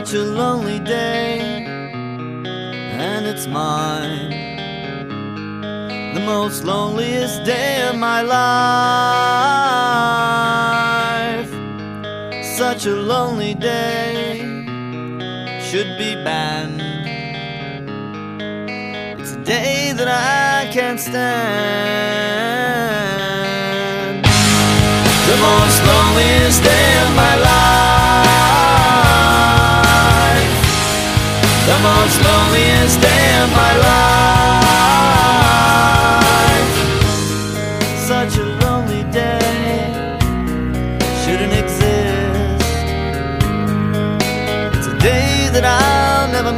such a lonely day, and it's mine, the most loneliest day of my life. Such a lonely day should be banned. It's a day that I can't stand. The most loneliest day of my life. The most loneliest day of my life. Such a lonely day shouldn't exist. It's a day that I'll never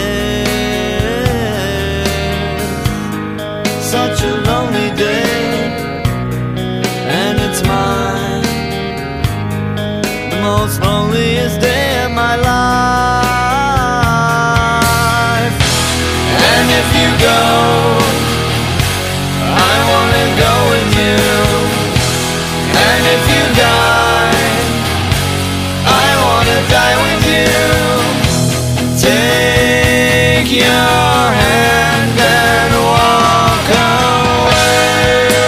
miss. Such a lonely day, and it's mine, the most loneliest day of my life. And if you go, I wanna go with you. And if you die, I wanna die with you. Take your hand and walk away.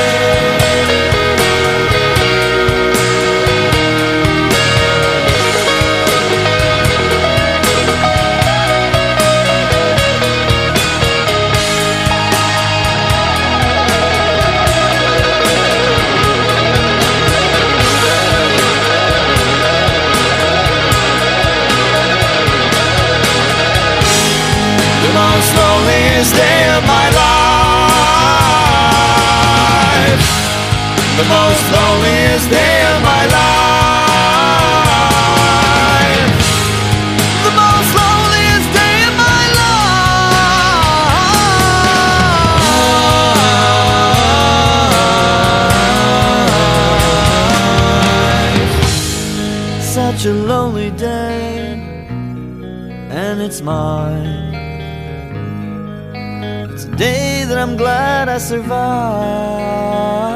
The most loneliest day of my life. The most loneliest day of my life. The most loneliest day of my life. Such a lonely day, and it's mine. It's a day that I'm glad I survived.